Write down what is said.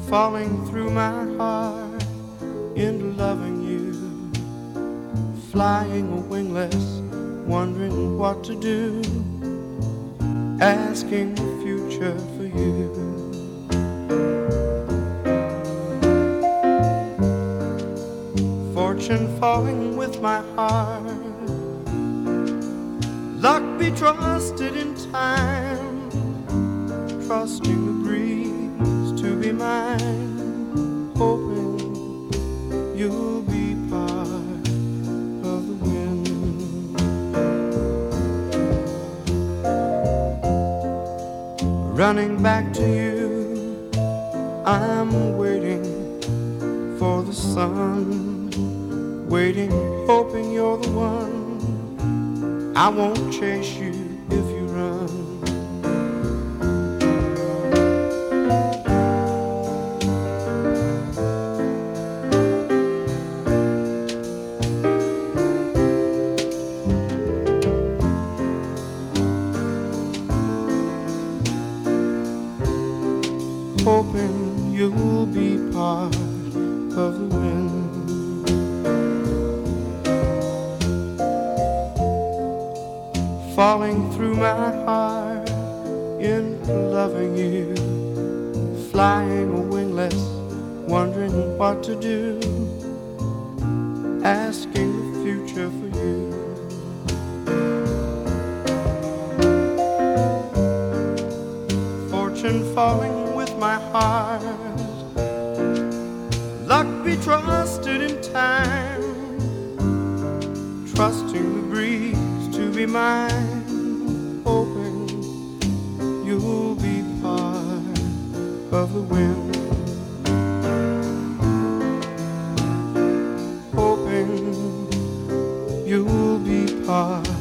falling through my heart into loving you, flying a wingless, wondering what to do, asking the future for you. Fortune falling with my heart, luck be trusted in time, trusting the breeze to be mine, hoping you'll be part of the wind. Running back to you, I'm waiting for the sun, waiting, hoping you're the one. I won't chase you if you run. Hoping you'll be part of the wind. Falling through my heart into loving you, flying a wingless, wondering what to do, asking the future for you. Fortune falling with my heart, luck be trusted in time, trusting the breeze to be mine, hoping you'll be part of the wind, hoping you'll be part